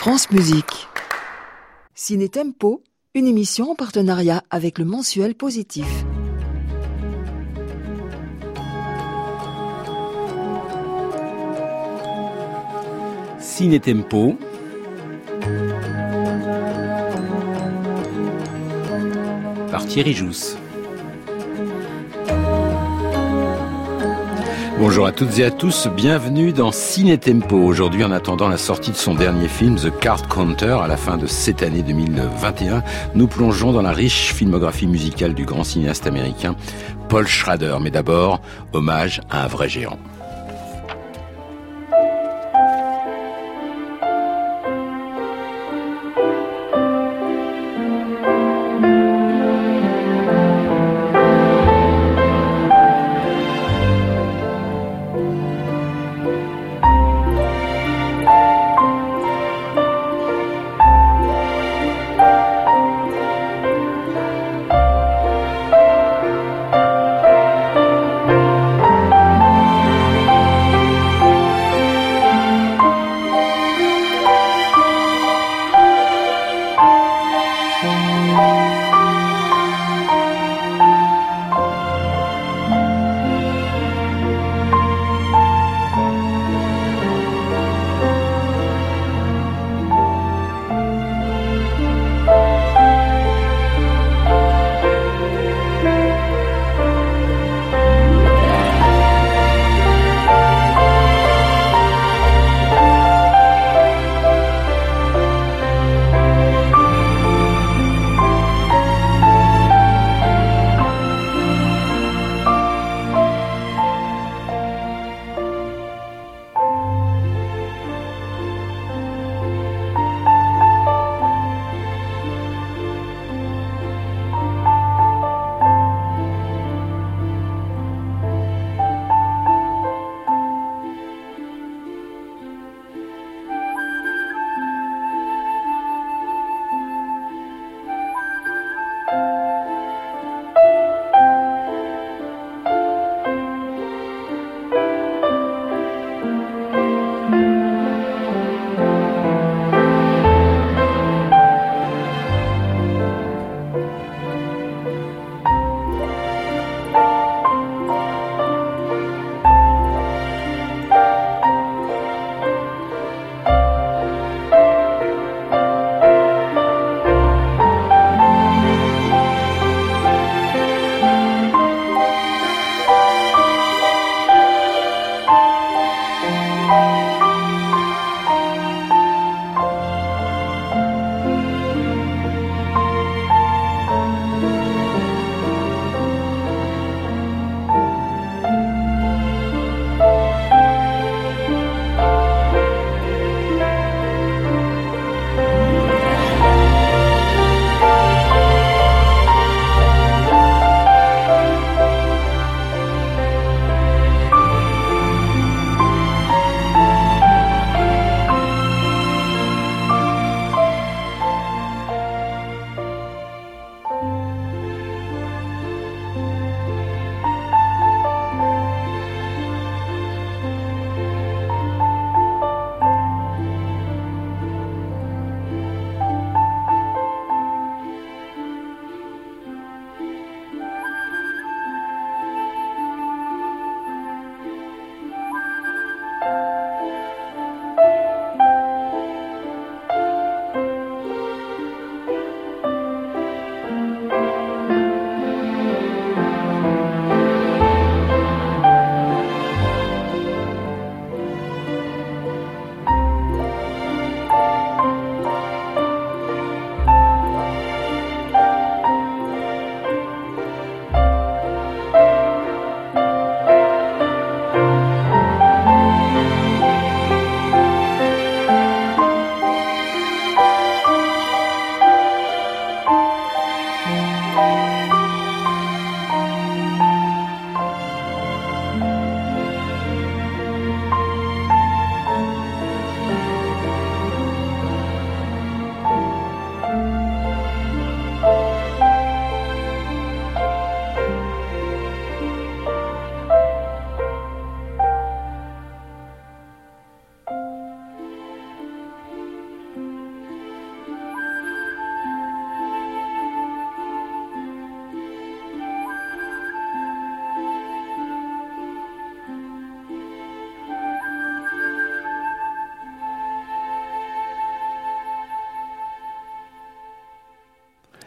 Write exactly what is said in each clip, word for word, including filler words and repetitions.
France Musique. Ciné Tempo, une émission en partenariat avec le mensuel Positif. Ciné Tempo. Par Thierry Jousse. Bonjour à toutes et à tous, bienvenue dans Ciné Tempo. Aujourd'hui, en attendant la sortie de son dernier film, The Card Counter, à la fin de cette année deux mille vingt et un, nous plongeons dans la riche filmographie musicale du grand cinéaste américain Paul Schrader. Mais d'abord, hommage à un vrai géant.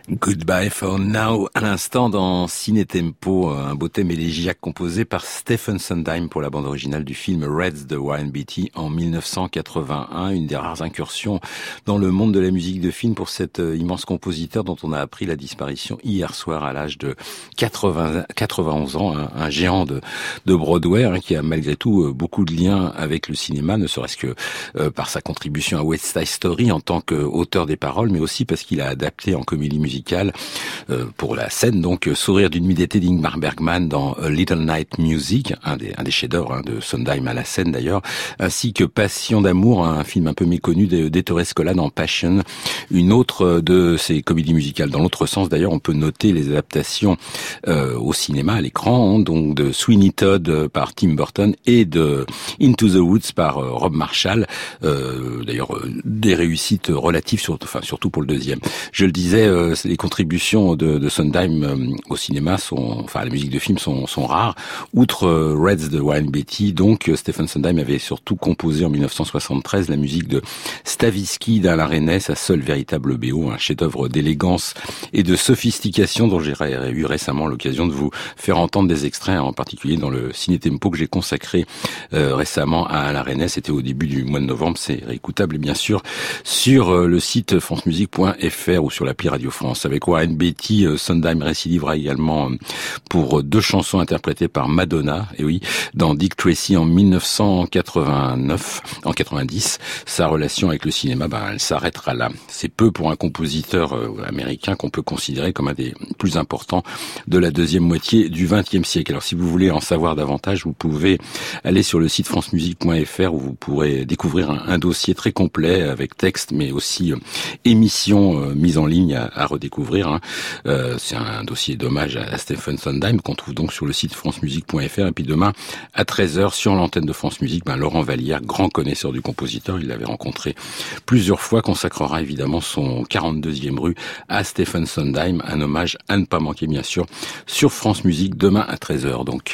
Goodbye for Now, à l'instant dans Ciné Tempo, un beau thème élégiaque composé par Stephen Sondheim pour la bande originale du film Reds de Warren Beatty en mille neuf cent quatre-vingt-un, une des rares incursions dans le monde de la musique de film pour cet immense compositeur dont on a appris la disparition hier soir à l'âge de quatre-vingts, quatre-vingt-onze ans, un, un géant de, de Broadway hein, qui a malgré tout beaucoup de liens avec le cinéma, ne serait-ce que euh, par sa contribution à West Side Story en tant qu'auteur des paroles, mais aussi parce qu'il a adapté en comédie musicale Euh, pour la scène, donc euh, Sourire d'une nuit d'été d'Ingmar Bergman dans A Little Night Music, un des, un des chefs-d'œuvre hein, de Sondheim à la scène d'ailleurs, ainsi que Passion d'amour, un film un peu méconnu d'Ettore Scola dans Passion, une autre de ces comédies musicales. Dans l'autre sens d'ailleurs, on peut noter les adaptations euh, au cinéma, à l'écran, hein, donc de Sweeney Todd euh, par Tim Burton et de Into the Woods par euh, Rob Marshall, euh, d'ailleurs euh, des réussites relatives, sur, enfin surtout pour le deuxième. Je le disais, euh, les contributions de, de Sondheim euh, au cinéma sont, enfin à la musique de film sont, sont rares. Outre euh, Reds de Warren Beatty, donc euh, Stephen Sondheim avait surtout composé en mille neuf cent soixante-treize la musique de Stavisky d'Alain Resnais, sa seule véritable B O, un chef-d'œuvre d'élégance et de sophistication dont j'ai eu récemment l'occasion de vous faire entendre des extraits, en particulier dans le Ciné Tempo que j'ai consacré euh, récemment à Alain Resnais. C'était au début du mois de novembre. C'est réécoutable bien sûr sur euh, le site france musique point f r ou sur l'appli Radio France. Avec Warren Beatty, Sondheim récidivera également pour deux chansons interprétées par Madonna, et oui, dans Dick Tracy en mille neuf cent quatre-vingt-neuf, en quatre-vingt-dix. Sa relation avec le cinéma, ben, elle s'arrêtera là. C'est peu pour un compositeur euh, américain qu'on peut considérer comme un des plus importants de la deuxième moitié du vingtième siècle. Alors si vous voulez en savoir davantage, vous pouvez aller sur le site france musique point f r où vous pourrez découvrir un, un dossier très complet avec texte, mais aussi euh, émissions euh, mises en ligne à, à redécouvrir. Hein. Euh, c'est un dossier d'hommage à Stephen Sondheim qu'on trouve donc sur le site france musique point f r. Et puis demain, à treize heures, sur l'antenne de France Musique, ben, Laurent Vallière, grand connaisseur du compositeur, il l'avait rencontré plusieurs fois, consacrera évidemment son quarante-deuxième rue à Stephen Sondheim, un hommage à ne pas manquer bien sûr, sur France Musique, demain à treize heures donc.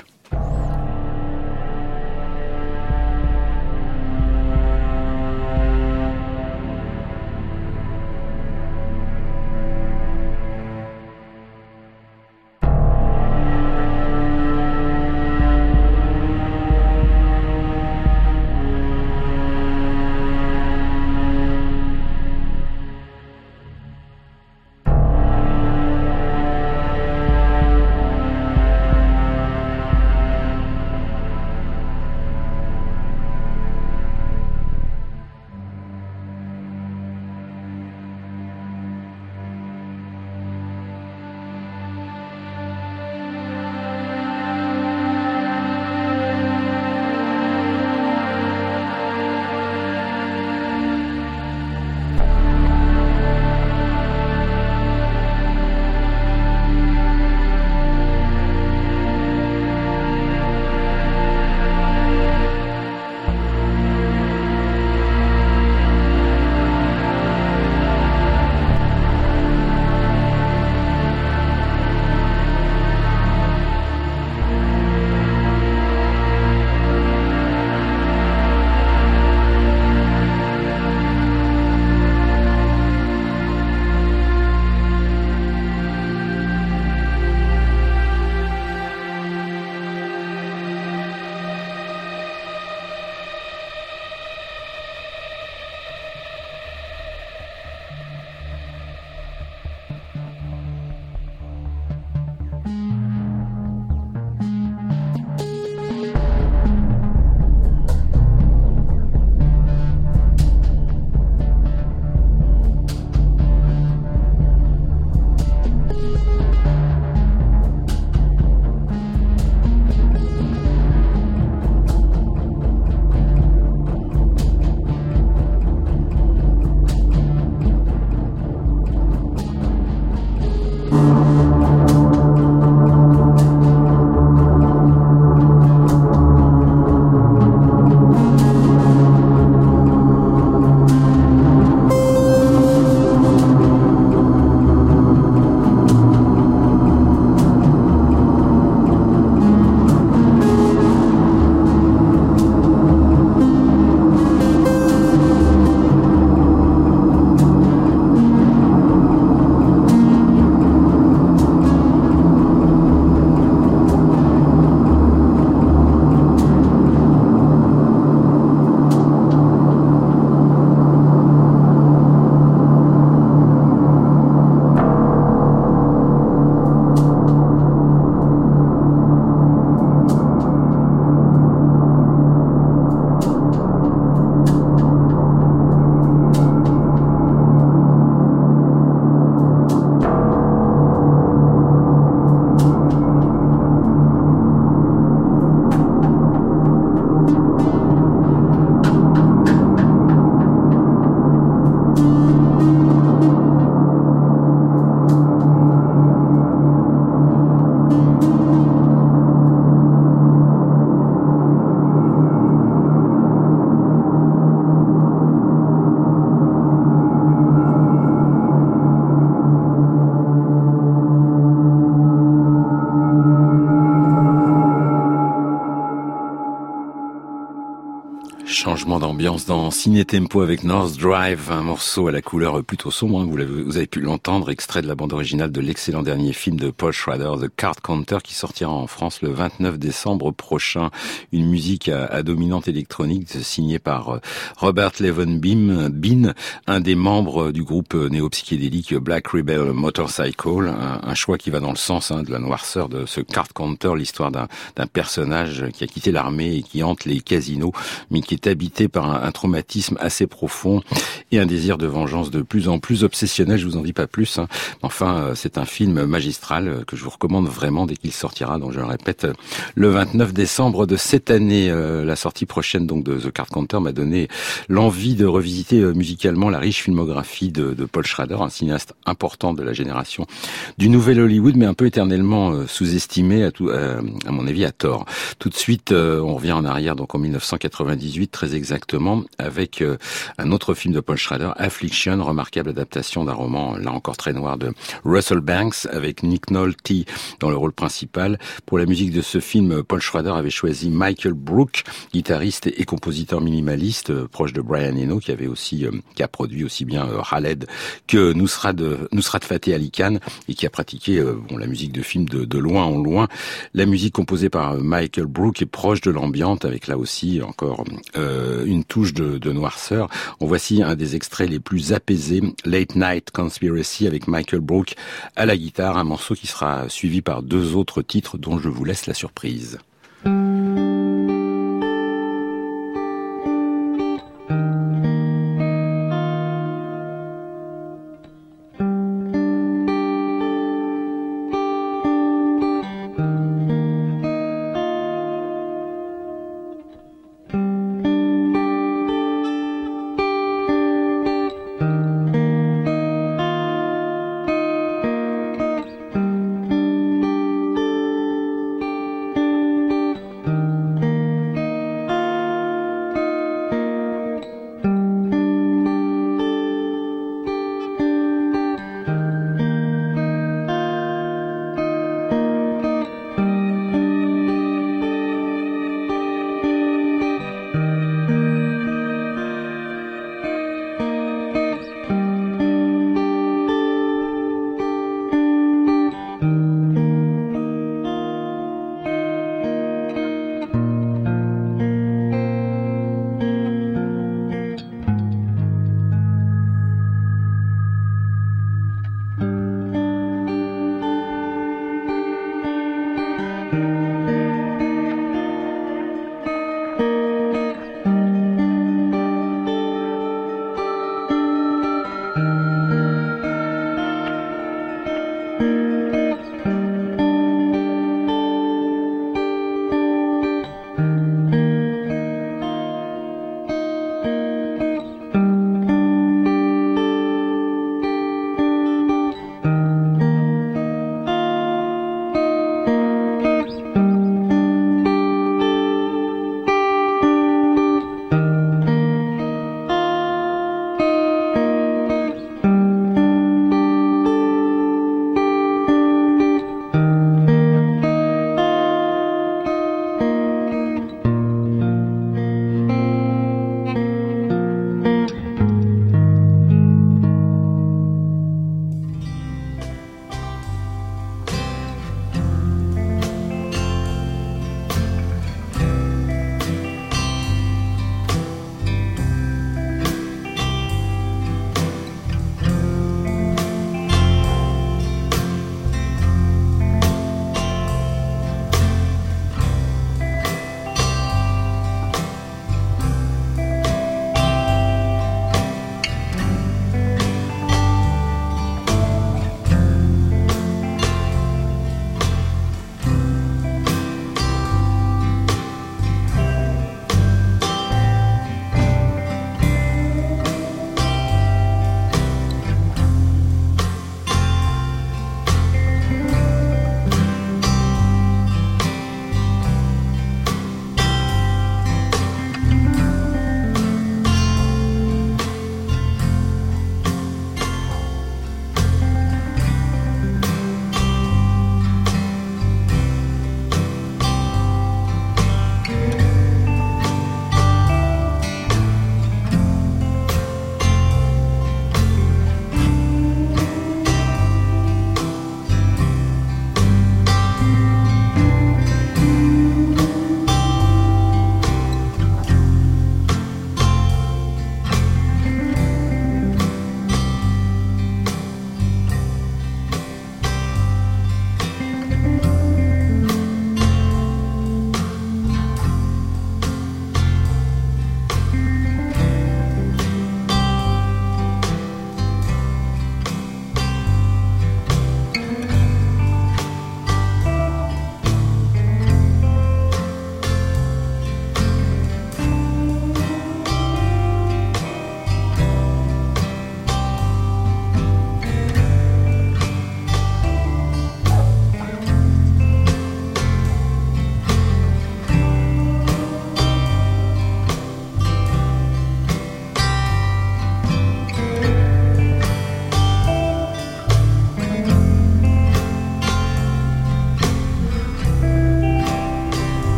changement d'ambiance dans Ciné Tempo avec North Drive, un morceau à la couleur plutôt sombre, hein, vous, l'avez, vous avez pu l'entendre, extrait de la bande originale de l'excellent dernier film de Paul Schrader, The Card Counter, qui sortira en France le vingt-neuf décembre prochain. Une musique à, à dominante électronique signée par Robert Levon Bean, un des membres du groupe néo-psychédélique Black Rebel Motorcycle, un, un choix qui va dans le sens hein, de la noirceur de ce Card Counter, l'histoire d'un, d'un personnage qui a quitté l'armée et qui hante les casinos, mais qui est habité par un, un traumatisme assez profond et un désir de vengeance de plus en plus obsessionnel. Je vous en dis pas plus. Hein. Enfin, c'est un film magistral que je vous recommande vraiment dès qu'il sortira. Donc, je le répète, le vingt-neuf décembre de cette année. Euh, la sortie prochaine donc de The Card Counter m'a donné l'envie de revisiter euh, musicalement la riche filmographie de, de Paul Schrader, un cinéaste important de la génération du nouvel Hollywood, mais un peu éternellement euh, sous-estimé, à, tout, euh, à mon avis, à tort. Tout de suite, euh, on revient en arrière, donc en mille neuf cent quatre-vingt-dix-huit, très exactement, avec euh, un autre film de Paul Schrader, Affliction, remarquable adaptation d'un roman, là encore très noir, de Russell Banks, avec Nick Nolte dans le rôle principal. Pour la musique de ce film, Paul Schrader avait choisi Michael Brook, guitariste et compositeur minimaliste, euh, proche de Brian Eno, qui avait aussi, euh, qui a produit aussi bien euh, Khaled que Nusrat de, Nusrat Fateh Ali Khan, et qui a pratiqué euh, bon, la musique de film de, de loin en loin. La musique composée par euh, Michael Brook est proche de l'ambiante, avec là aussi encore euh, une touche de, de noirceur. En voici un des extraits les plus apaisés, Late Night Conspiracy, avec Michael Brook à la guitare, un morceau qui sera suivi par deux autres titres dont je vous laisse la surprise.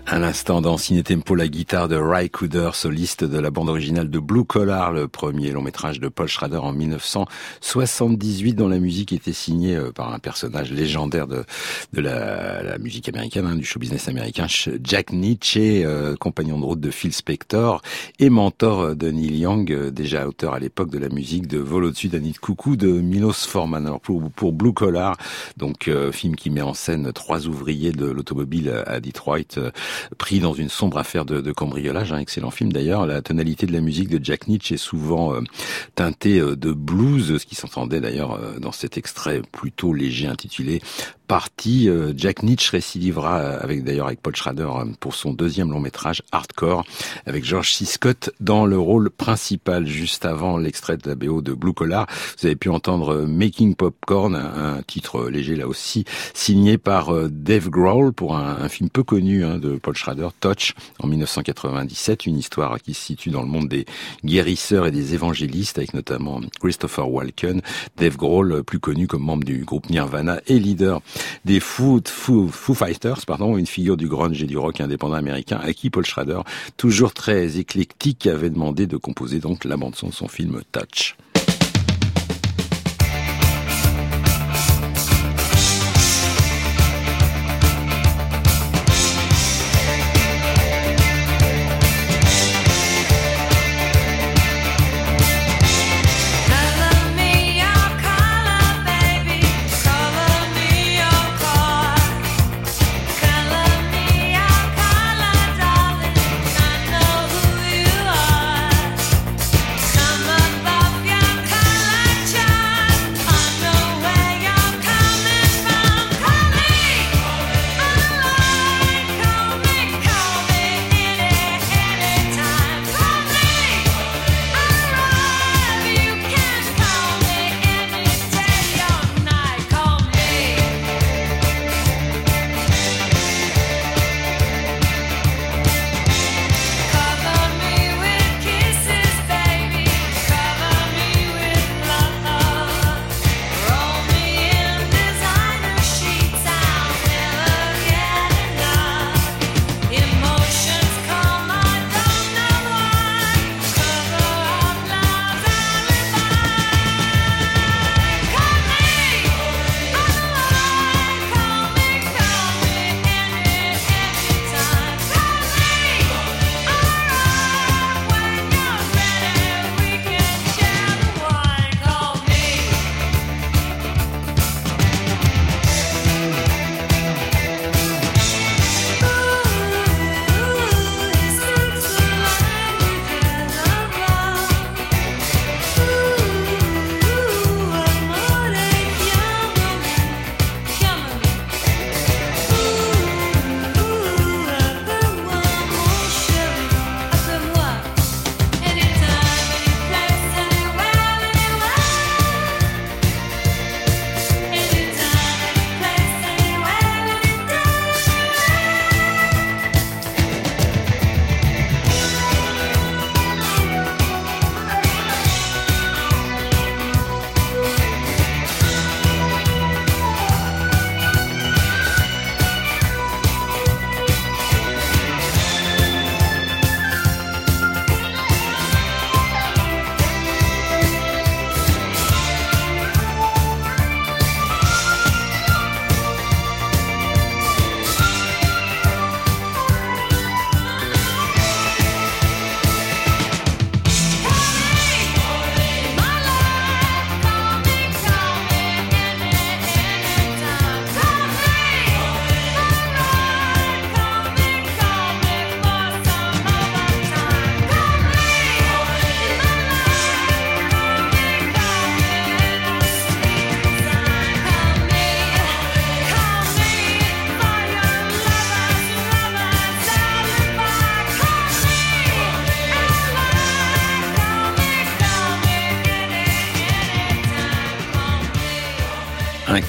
À l'instant dans Ciné Tempo, la guitare de Ry Cooder, soliste de la bande originale de Blue Collar, le premier long métrage de Paul Schrader en mille neuf cent soixante-dix-huit, dont la musique était signée par un personnage légendaire de, de la, la musique américaine, hein, du show business américain, Jack Nitzsche, euh, compagnon de route de Phil Spector et mentor de Neil Young, euh, déjà auteur à l'époque de la musique de Vol au-dessus d'un nid de coucou de Milos Forman. Alors pour, pour Blue Collar, donc euh, film qui met en scène trois ouvriers de l'automobile à Detroit, euh, pris dans une sombre affaire de, de cambriolage, un excellent film d'ailleurs. La tonalité de la musique de Jack Nitzsche est souvent euh, teintée euh, de blues, ce qui s'entendait d'ailleurs euh, dans cet extrait plutôt léger intitulé Party. euh, Jack Nitzsche récidivera avec d'ailleurs avec Paul Schrader euh, pour son deuxième long métrage Hardcore, avec George C. Scott dans le rôle principal. Juste avant l'extrait de la B O de Blue Collar, vous avez pu entendre euh, Making Popcorn, un, un titre léger là aussi, signé par euh, Dave Grohl pour un, un film peu connu hein, de Paul Schrader, Touch, en mille neuf cent quatre-vingt-dix-sept, une histoire qui se situe dans le monde des guérisseurs et des évangélistes, avec notamment Christopher Walken. Dave Grohl, plus connu comme membre du groupe Nirvana et leader des Foo, Foo, Foo Fighters, pardon, une figure du grunge et du rock indépendant américain, à qui Paul Schrader, toujours très éclectique, avait demandé de composer donc la bande-son de son film Touch. Above your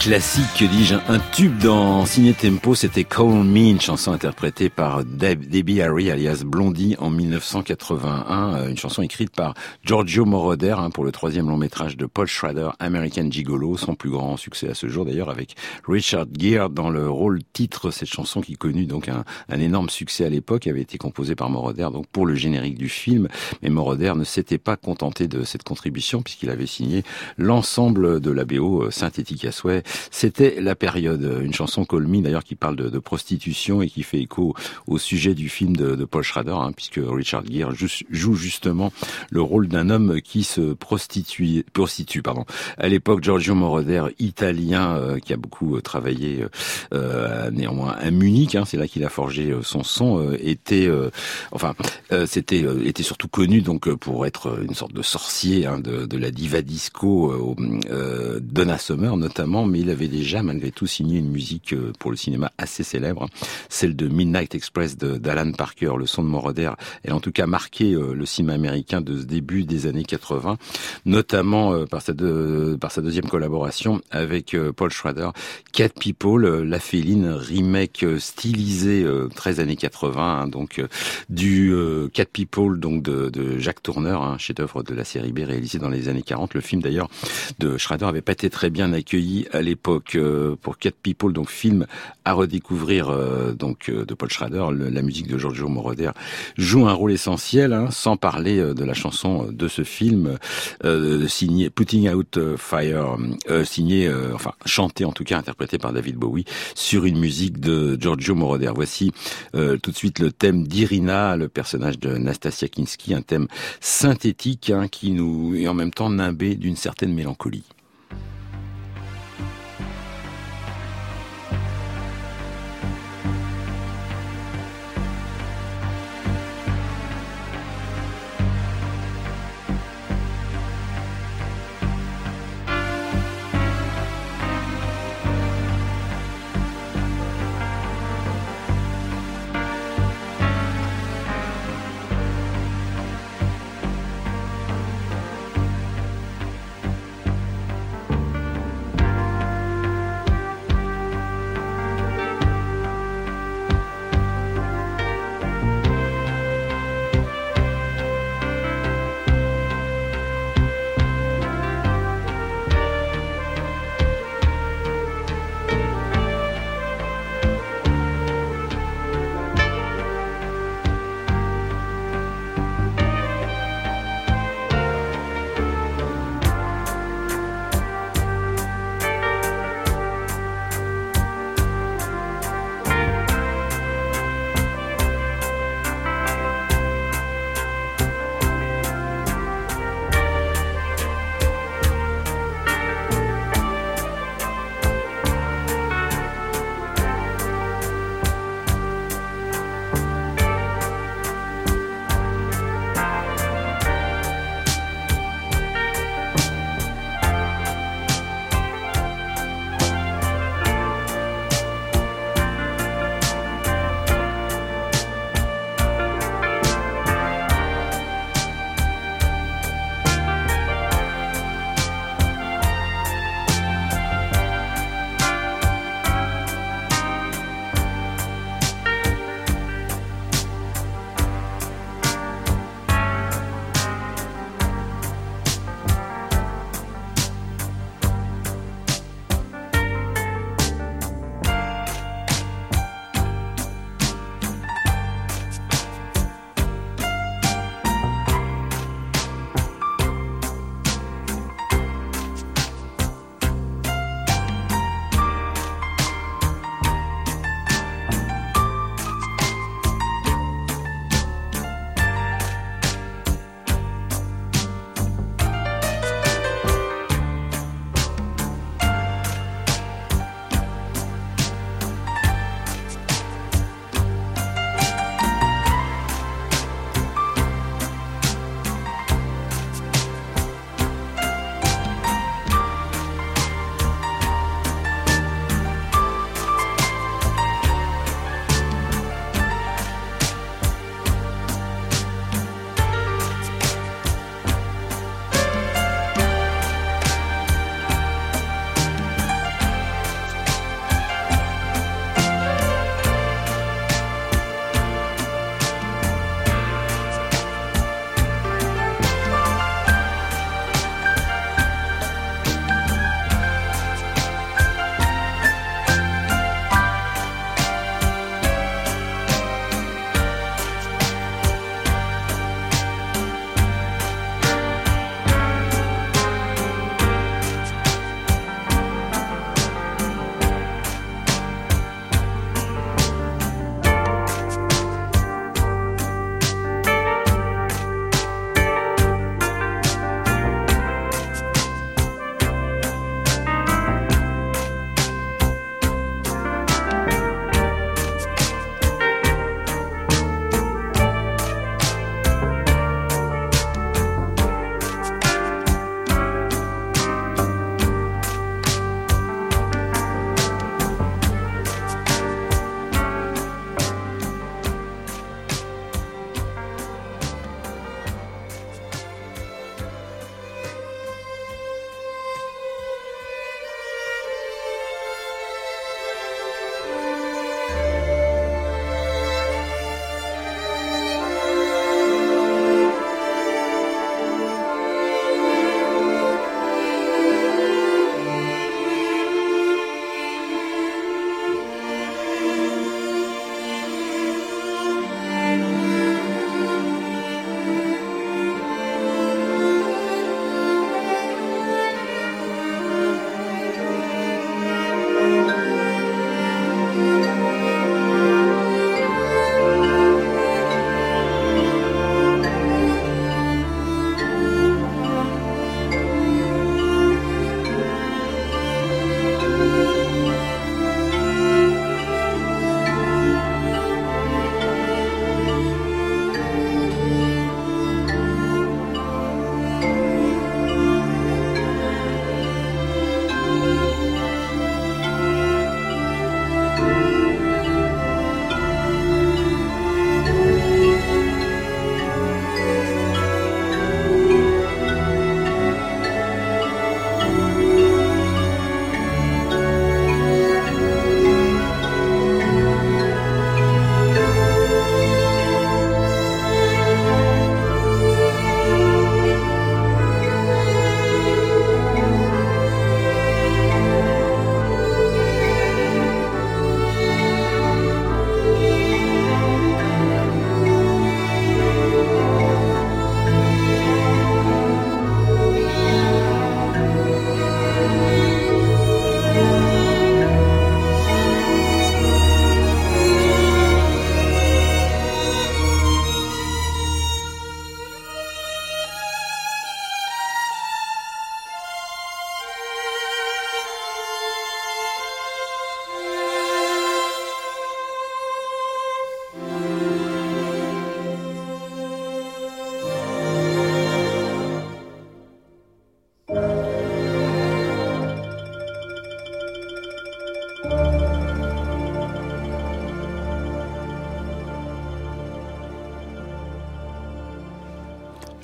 classique, que dis-je, un tube dans Ciné Tempo, c'était Call Me, une chanson interprétée par Debbie Harry alias Blondie en mille neuf cent quatre-vingt-un, une chanson écrite par Giorgio Moroder hein, pour le troisième long métrage de Paul Schrader, American Gigolo, son plus grand succès à ce jour d'ailleurs, avec Richard Gere dans le rôle titre. Cette chanson qui connut donc un, un énorme succès à l'époque avait été composée par Moroder donc pour le générique du film, mais Moroder ne s'était pas contenté de cette contribution puisqu'il avait signé l'ensemble de la B O synthétique à souhait. C'était la période. Une chanson Call Me d'ailleurs qui parle de, de prostitution et qui fait écho au sujet du film de, de Paul Schrader, hein, puisque Richard Gere joue, joue justement le rôle d'un homme qui se prostitue, prostitue pardon. À l'époque, Giorgio Moroder, italien, euh, qui a beaucoup travaillé euh, néanmoins à Munich, hein, c'est là qu'il a forgé son son, euh, était, euh, enfin, euh, c'était, euh, était surtout connu donc pour être une sorte de sorcier hein, de, de la diva disco, euh, Donna Summer notamment, mais il avait déjà malgré tout signé une musique pour le cinéma assez célèbre, celle de Midnight Express de, d'Alan Parker. Le son de Moroder, elle a en tout cas marqué le cinéma américain de ce début des années quatre-vingts, notamment par sa, de, par sa deuxième collaboration avec Paul Schrader, Cat People, la Féline, remake stylisé treize années quatre-vingts, hein, donc du euh, Cat People donc de, de Jacques Tourneur, un hein, chef-d'œuvre de la série B réalisé dans les années quarante. Le film d'ailleurs de Schrader avait pas été très bien accueilli à l'époque. Euh, pour Cat People, donc film à redécouvrir euh, donc euh, de Paul Schrader, le, la musique de Giorgio Moroder joue un rôle essentiel, hein, sans parler euh, de la chanson de ce film euh, signé Putting Out Fire, euh, signé, euh, enfin chanté en tout cas, interprété par David Bowie sur une musique de Giorgio Moroder. Voici euh, tout de suite le thème d'Irina, le personnage de Nastasia Kinski, un thème synthétique hein, qui nous est en même temps nimbé d'une certaine mélancolie.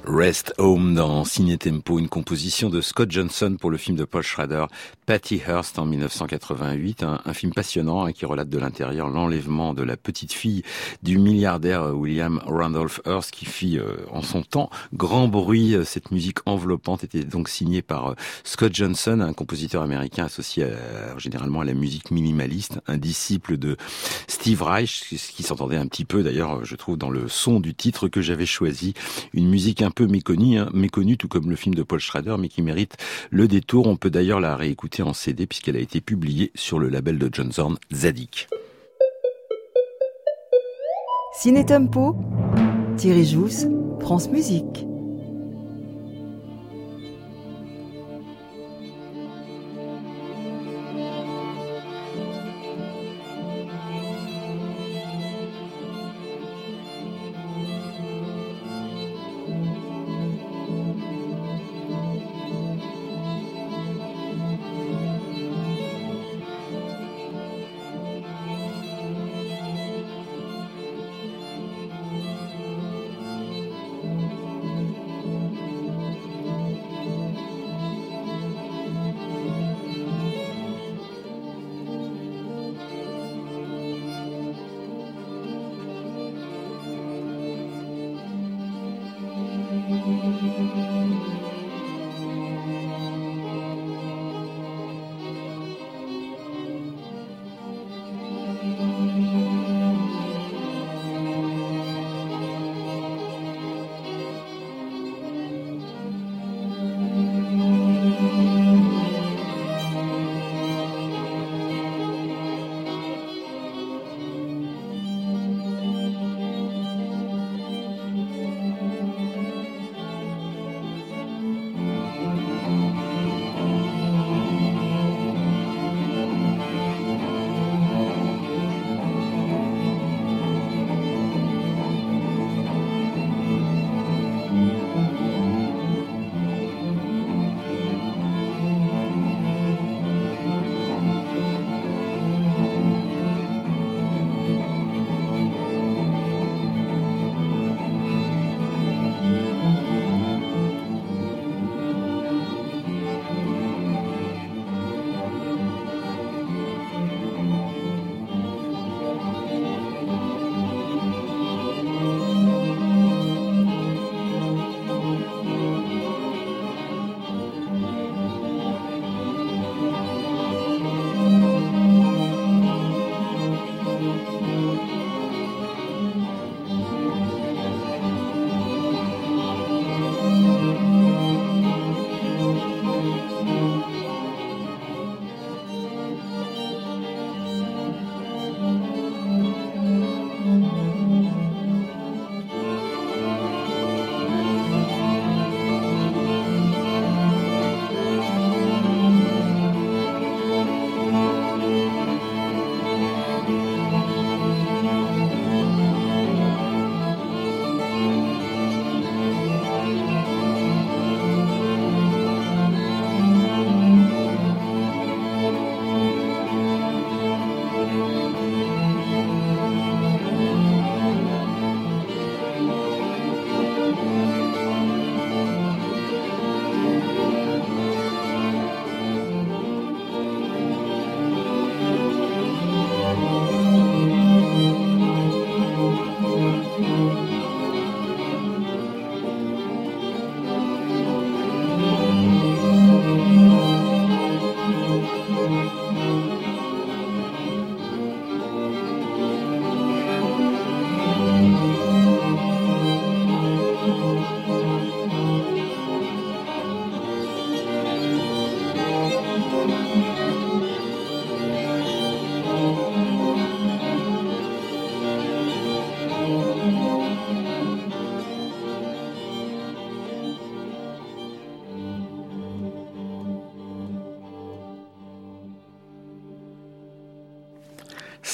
Rest Home dans Ciné Tempo, une composition de Scott Johnson pour le film de Paul Schrader, Patty Hearst en mille neuf cent quatre-vingt-huit, un, un film passionnant hein, qui relate de l'intérieur l'enlèvement de la petite fille du milliardaire William Randolph Hearst qui fit euh, en son temps grand bruit. Cette musique enveloppante était donc signée par euh, Scott Johnson, un compositeur américain associé à, généralement à la musique minimaliste, un disciple de Steve Reich, ce qui s'entendait un petit peu d'ailleurs, je trouve, dans le son du titre que j'avais choisi, une musique un peu méconnue, hein, méconnue tout comme le film de Paul Schrader, mais qui mérite le détour. On peut d'ailleurs la réécouter en C D puisqu'elle a été publiée sur le label de John Zorn, Zadig. Ciné Tempo, Thierry Jousse, France Musique.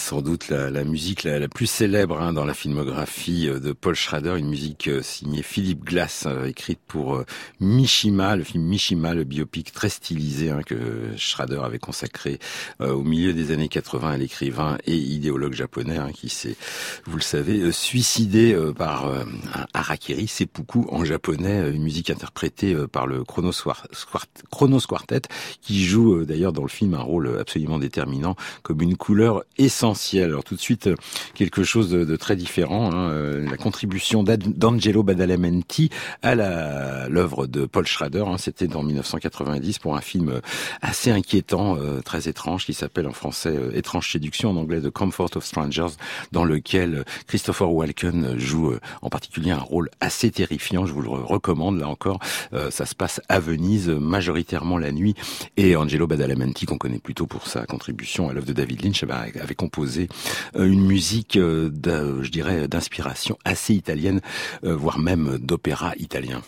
sans doute la, la musique la, la plus célèbre hein, dans la filmographie de Paul Schrader, une musique signée Philip Glass, euh, écrite pour euh, Mishima, le film Mishima, le biopic très stylisé hein, que Schrader avait consacré euh, au milieu des années quatre-vingts à l'écrivain et idéologue japonais hein, qui s'est, vous le savez, euh, suicidé euh, par euh, un harakiri, seppuku en japonais, une musique interprétée euh, par le Kronos, Kronos Quartet, qui joue euh, d'ailleurs dans le film un rôle absolument déterminant comme une couleur essentielle. Alors tout de suite, quelque chose de, de très différent, hein, la contribution d'Angelo Badalamenti à la, l'œuvre de Paul Schrader, hein, c'était en dix-neuf cent quatre-vingt-dix pour un film assez inquiétant, euh, très étrange, qui s'appelle en français euh, Étrange séduction, en anglais The Comfort of Strangers, dans lequel Christopher Walken joue euh, en particulier un rôle assez terrifiant, je vous le recommande, là encore, euh, ça se passe à Venise, majoritairement la nuit, et Angelo Badalamenti, qu'on connaît plutôt pour sa contribution à l'œuvre de David Lynch, avait composé une musique, je dirais, d'inspiration assez italienne, voire même d'opéra italien.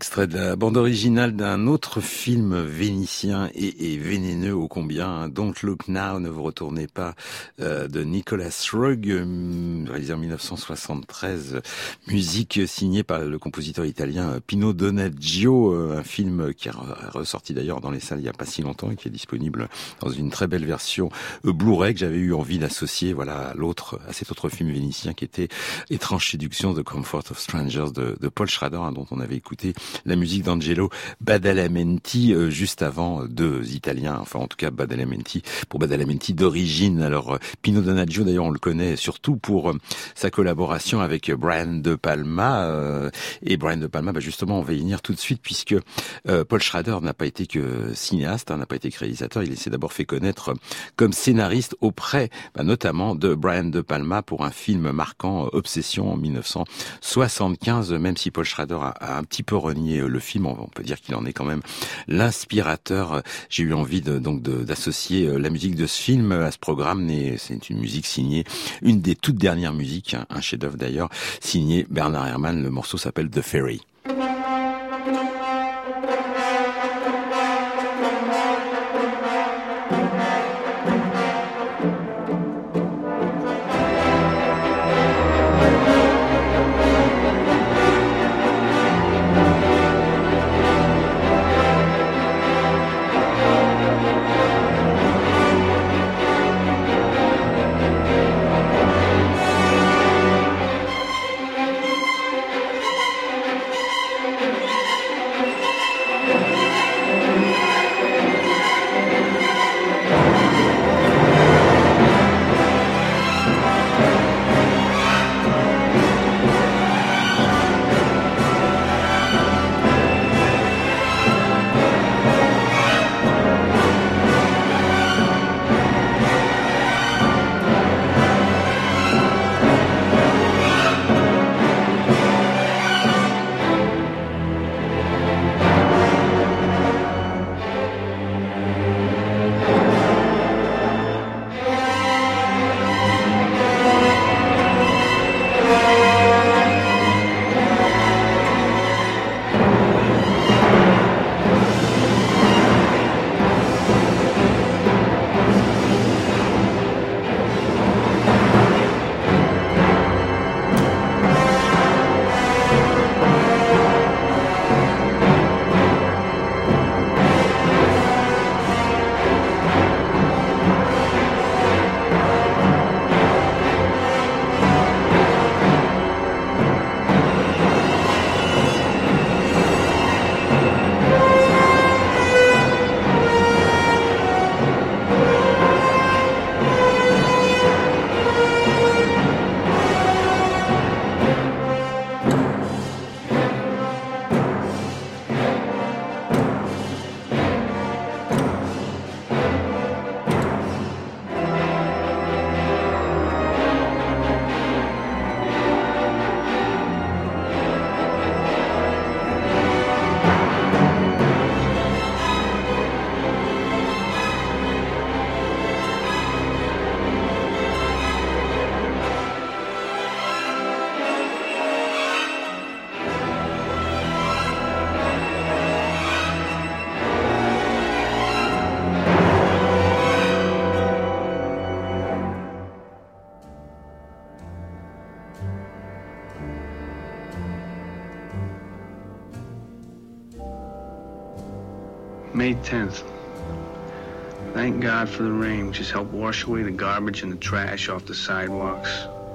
Extrait de la bande originale d'un autre film vénitien et, et vénéneux ô combien, hein, Don't Look Now, ne vous retournez pas, euh, de Nicolas Roeg, euh, réalisé en dix-neuf cent soixante-treize, musique signée par le compositeur italien Pino Donaggio, euh, un film qui est ressorti d'ailleurs dans les salles il n'y a pas si longtemps et qui est disponible dans une très belle version euh, Blu-ray que j'avais eu envie d'associer, voilà, à l'autre, à cet autre film vénitien qui était Étrange séduction, The Comfort of Strangers de, de Paul Schrader, hein, dont on avait écouté la musique d'Angelo Badalamenti, euh, juste avant euh, deux Italiens, enfin en tout cas Badalamenti, pour Badalamenti d'origine. Alors euh, Pino Donaggio d'ailleurs on le connaît surtout pour euh, sa collaboration avec Brian De Palma, euh, et Brian De Palma, bah, justement on va y venir tout de suite puisque euh, Paul Schrader n'a pas été que cinéaste, hein, n'a pas été que réalisateur, il s'est d'abord fait connaître comme scénariste auprès bah, notamment de Brian De Palma pour un film marquant, Obsession, en dix-neuf cent soixante-quinze, même si Paul Schrader a, a un petit peu renié le film, on peut dire qu'il en est quand même l'inspirateur. J'ai eu envie de, donc de, d'associer la musique de ce film à ce programme, et c'est une musique signée, une des toutes dernières musiques, un chef-d'œuvre d'ailleurs, signé Bernard Herrmann. Le morceau s'appelle The Ferry. May tenth. Thank God for the rain, which has helped wash away the garbage and the trash off the sidewalks.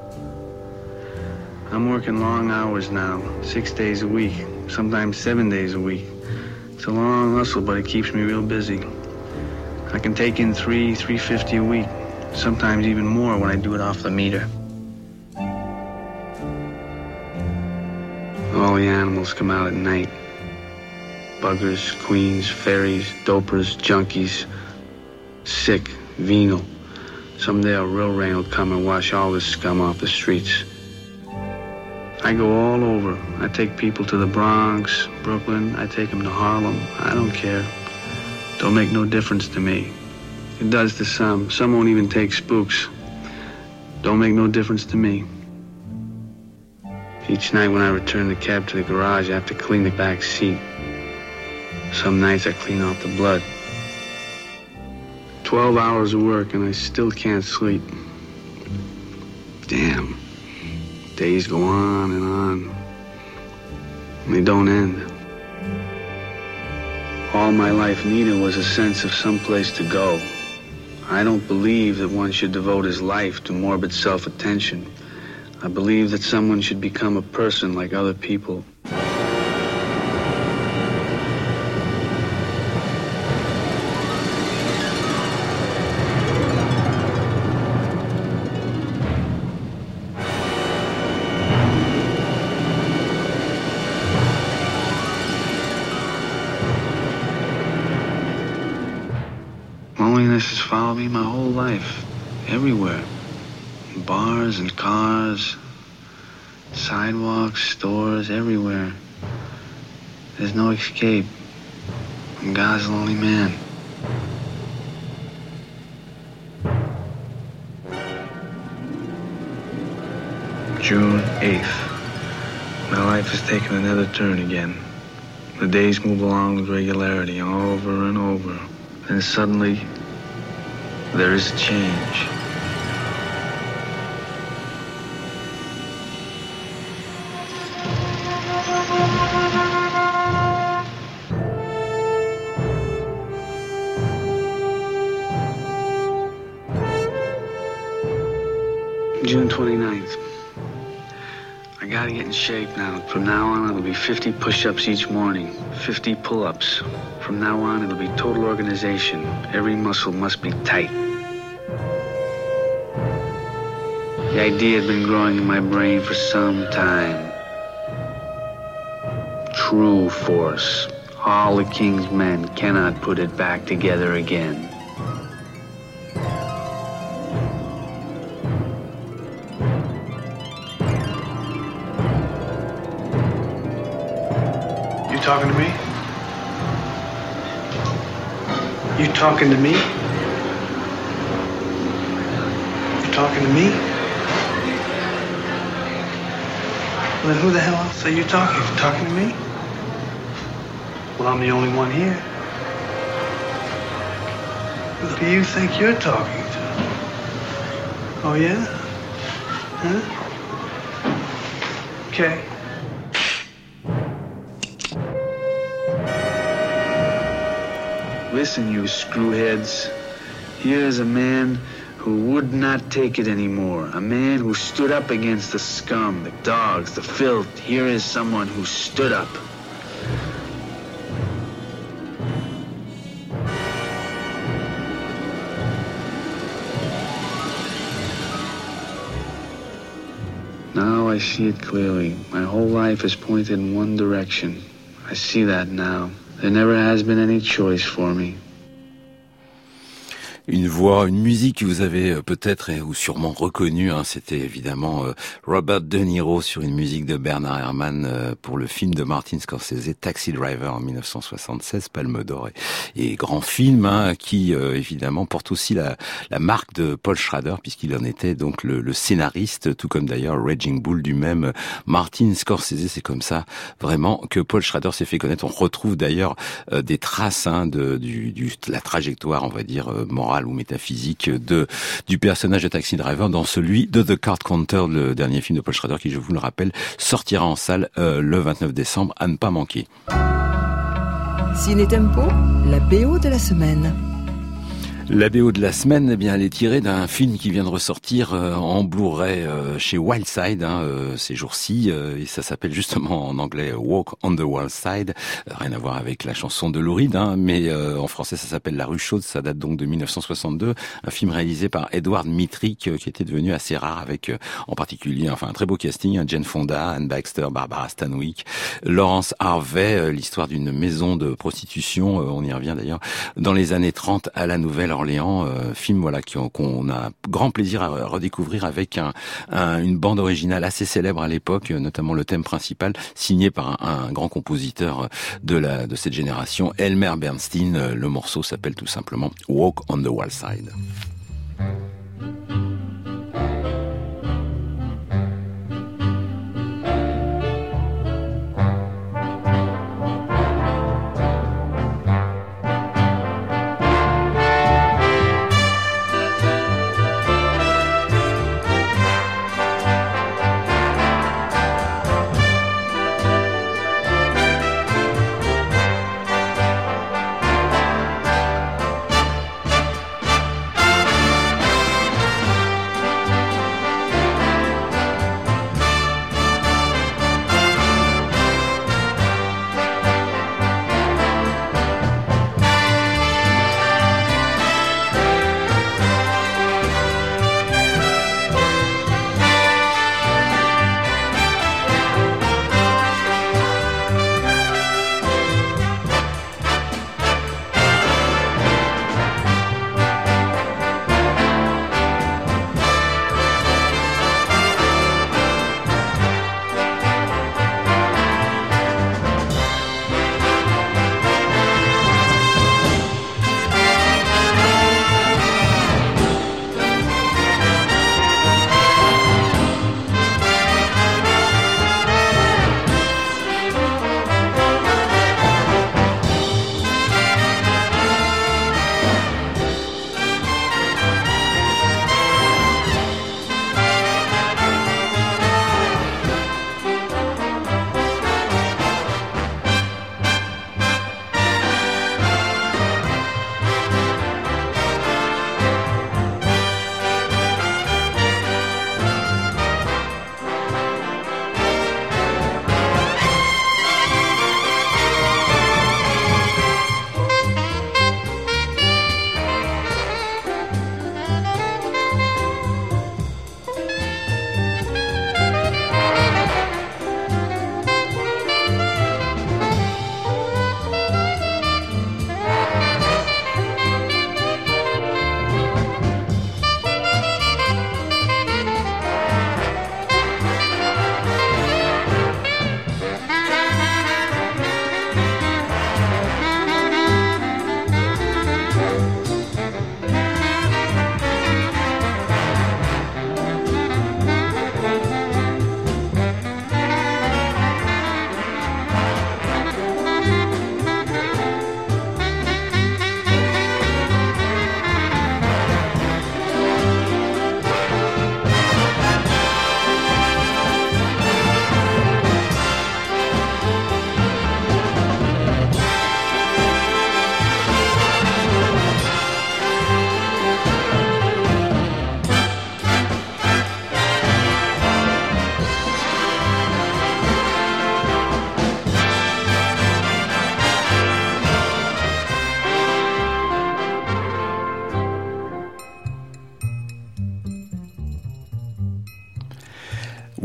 I'm working long hours now, six days a week, sometimes seven days a week. It's a long hustle, but it keeps me real busy. I can take in three, three fifty a week, sometimes even more when I do it off the meter. All the animals come out at night. Buggers, queens, fairies, dopers, junkies, sick, venal. Someday a real rain will come and wash all this scum off the streets. I go all over. I take people to the Bronx, Brooklyn. I take them to Harlem. I don't care. Don't make no difference to me. It does to some. Some won't even take spooks. Don't make no difference to me. Each night when I return the cab to the garage, I have to clean the back seat. Some nights I clean out the blood. Twelve hours of work and I still can't sleep. Damn. Days go on and on. And they don't end. All my life needed was a sense of someplace to go. I don't believe that one should devote his life to morbid self-attention. I believe that someone should become a person like other people. Loneliness has followed me my whole life, everywhere. In bars and cars, sidewalks, stores, everywhere. There's no escape. I'm God's lonely man. June eighth. My life has taken another turn again. The days move along with regularity over and over. And suddenly, there is a change. June twenty-ninth. I gotta get in shape now. From now on, it'll be fifty push-ups each morning, fifty pull-ups. From now on, it'll be total organization. Every muscle must be tight. The idea had been growing in my brain for some time. True force. All the king's men cannot put it back together again. You talking to me? You talking to me? You talking to me? Well, then who the hell else are you talking to? Talking to me? Well, I'm the only one here. Who do you think you're talking to? Oh, yeah? Huh? Okay. Listen, you screwheads. Here is a man who would not take it anymore. A man who stood up against the scum, the dogs, the filth. Here is someone who stood up. Now I see it clearly. My whole life is pointed in one direction. I see that now. There never has been any choice for me. Une voix, une musique que vous avez peut-être ou sûrement reconnue, hein, c'était évidemment euh, Robert De Niro sur une musique de Bernard Herrmann euh, pour le film de Martin Scorsese, Taxi Driver en dix-neuf cent soixante-seize, Palme d'Or et, et grand film hein, qui euh, évidemment porte aussi la, la marque de Paul Schrader puisqu'il en était donc le, le scénariste, tout comme d'ailleurs Raging Bull du même Martin Scorsese. C'est comme ça vraiment que Paul Schrader s'est fait connaître. On retrouve d'ailleurs euh, des traces hein, de du, du, la trajectoire, on va dire euh, morale ou métaphysique de du personnage de Taxi Driver dans celui de The Card Counter, le dernier film de Paul Schrader qui, je vous le rappelle, sortira en salle euh, le vingt-neuf décembre, à ne pas manquer. Ciné Tempo, la B O de la semaine. La B O de la semaine, eh bien, elle est tirée d'un film qui vient de ressortir euh, en Blu-ray euh, chez Wildside hein, euh, ces jours-ci, euh, et ça s'appelle justement en anglais Walk on the Wild Side. Euh, rien à voir avec la chanson de Lou Reed, hein, mais euh, en français ça s'appelle La Rue Chaude. Ça date donc de dix-neuf cent soixante-deux, un film réalisé par Edward Mitrick euh, qui était devenu assez rare avec euh, en particulier, enfin un très beau casting, hein, Jane Fonda, Anne Baxter, Barbara Stanwyck, Laurence Harvey, euh, l'histoire d'une maison de prostitution. Euh, on y revient d'ailleurs dans les années trente à la Nouvelle-Orléans. Euh, film voilà qu'on a grand plaisir à redécouvrir avec un, un, une bande originale assez célèbre à l'époque, notamment le thème principal signé par un, un grand compositeur de la de cette génération, Elmer Bernstein. Le morceau s'appelle tout simplement Walk on the Wild Side.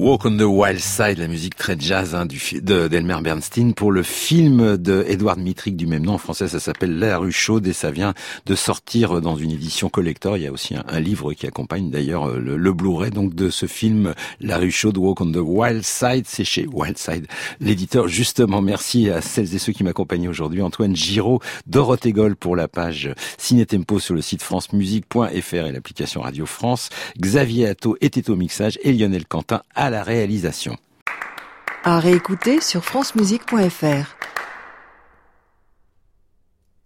Walk on the Wild Side, la musique très jazz hein, du de d'Elmer Bernstein pour le film de Édouard Dmytryk du même nom. En français, ça s'appelle La Rue Chaude et ça vient de sortir dans une édition collector. Il y a aussi un, un livre qui accompagne d'ailleurs le, le Blu-ray donc de ce film La Rue Chaude, Walk on the Wild Side. C'est chez Wildside, l'éditeur justement. Merci à celles et ceux qui m'accompagnent aujourd'hui. Antoine Giraud, Dorothée Goll pour la page Ciné Tempo sur le site francemusique point f r et l'application Radio France. Xavier Atto était au mixage et Lionel Quentin à la réalisation. À réécouter sur francemusique point f r.